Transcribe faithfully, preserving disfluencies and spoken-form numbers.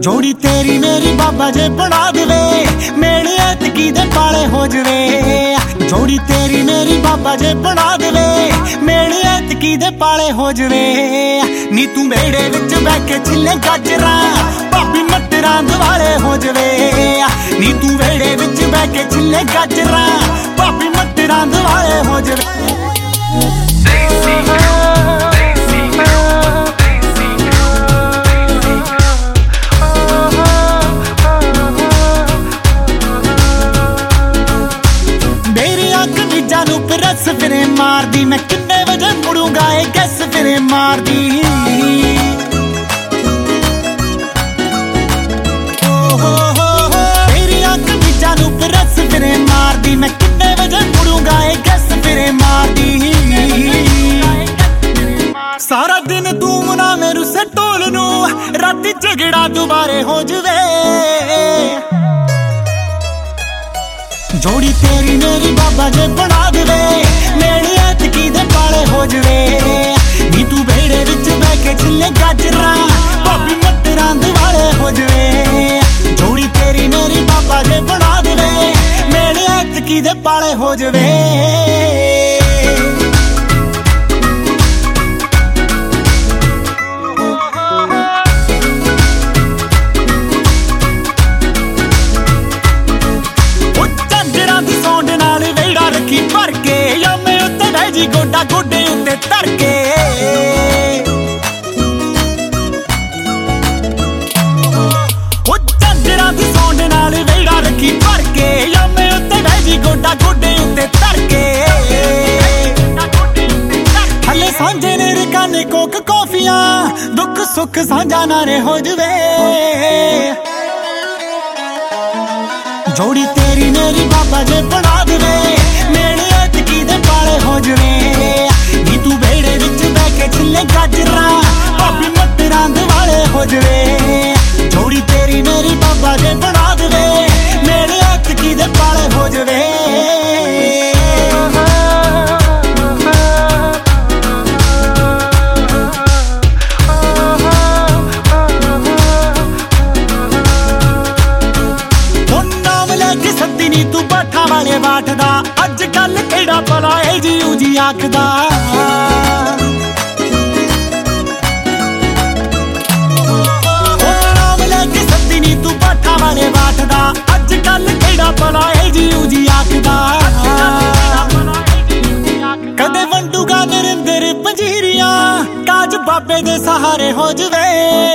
जोड़ी तेरी मेरी बाबा जे बना देवे, मेरे ऐतकी दे पाले हो जवे। जोड़ी तेरी मेरी बाबा जे बना देवे, मेरे ऐतकी दे पाले हो जवे। नी तू मेरे विच बह के छिले गाजरा, भाभी मटरां दुआले हो जवे। नी तू मेरे विच बह के छिले गाजरा, भाभी मटरां दुआले हो जवे। रस फिरे मार दी, मैं किन्ने बजे मुड़ूंगा ए गैस फिरे मार दी। तेरी अख बीजा नू रस फिरे मार दी, मैं किन्ने बजे मुड़ूंगा ए गैस फिरे मार दी। सारा दिन तू मना मेरू से टोल नू, राती झगड़ा दोबारे हो जवे। जोड़ी तेरी मेरी बाबा जे बना देवे, मेरी ऐतकी दे पाले हो जवे। नी तू बेड़े विच बह के छिले गाजरा, भाभी मटरां दुआले हो जवे। जोड़ी तेरी मेरी बाबा जे बना देवे, मेरी ऐतकी दे पाले हो जवे। भर के यामे उत्ते बह जी गोडा गोडे उत्ते धर के। ओ झांजरां दी सौंड नाल वेड़ा रखी भर के, यामे उत्ते बह जी गोडा गोडे उत्ते धर के। हले सांझे ने रकाने कोक कॉफियां, दुख सुख सांझा नारे हो जवे। जोड़ी तेरी मेरी बाबा जे बना देवे, मेरे ऐतकी दे पाले हो जवे। नी तू बेड़े विच बह के छिले गाजरा, भाभी मटरां दुआले हो जवे। जोड़ी तेरी मेरी बाबा जे बना देवे, मेरे ऐतकी दे पाले हो जवे। सद्दी नी तू बाठा वाले बाट दा, अज कल केड़ा भला ए जी उजी आखदा। नाम लेके सद्दी नी तू बाठा वाले बाट दा, अज कल केड़ा भला ए जी उजी आखदा। कदे वंडूगा नरिंदर पंजीरियां, काज बाबे दे सहारे हो जवे।